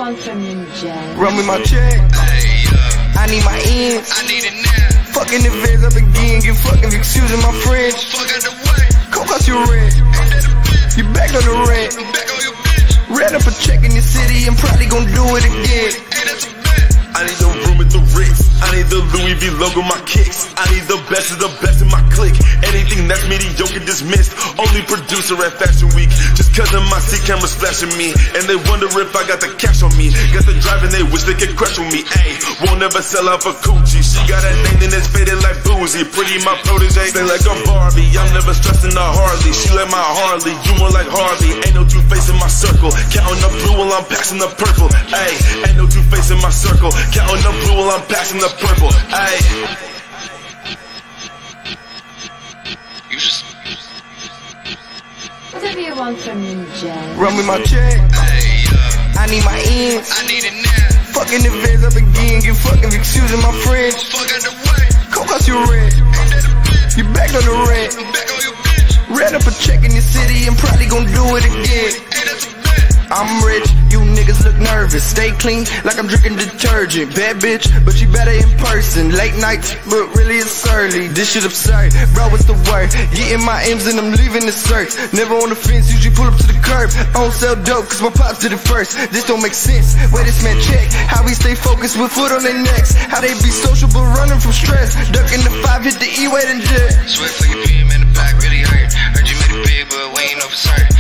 want from me, Jay? Run with my check. I need my ends. I need it now. Fucking the vans up again. Get fucking excusing my French. Fuck out the way. Coke cost you rent. You back on the rent. I'm back on your bitch. Ran up a check in the city and probably gon' do it again. Hey, that's a bet. I need the room with the Ritz. I need the Louis V logo, my kicks. I need the best of the best in my clique. Anything that's mediocre dismissed. Only producer at Fashion Week. Just cause of my C cameras flashing me. And they wonder if I got the cash on me. Got the drive and they wish they could crash on me. Ayy, won't ever sell out for Gucci. She got a name and it's faded like boozy. Pretty my protege, stay like a Barbie. I'm never stressing the Harley. She like my Harley, you more like Harvey. Ain't no two-face in my circle. Counting the blue while I'm passing the purple. Ayy, ain't no two-face in my circle. Counting the blue while I'm passing the purple. Ayy. You just. Whatever you want from me, Jay? Run with my check. I need my ends. I need it now. Fucking the vans up again. Get fucking excusing my French. Fuck out the way. Coke cost you rent. Ain't that a bitch? You back on the rent. I'm back on your bitch. Ran up a check in the city and probably gon' do it again. Hey, that's a bet. I'm rich, you niggas look nervous. Stay clean like I'm drinking detergent. Bad bitch, but she better in person. Late nights, but really it's early. This shit absurd, bro, what's the word? Getting my M's and I'm leaving the search. Never on the fence, usually pull up to the curb. I don't sell dope, cause my pops did it first. This don't make sense, where this man check. How we stay focused with foot on their necks. How they be sociable, running from stress. Ducking the 5, hit the E-way and jet. Sweat for your PM in the back, really hurt. Heard you made it big, but we ain't know for certain.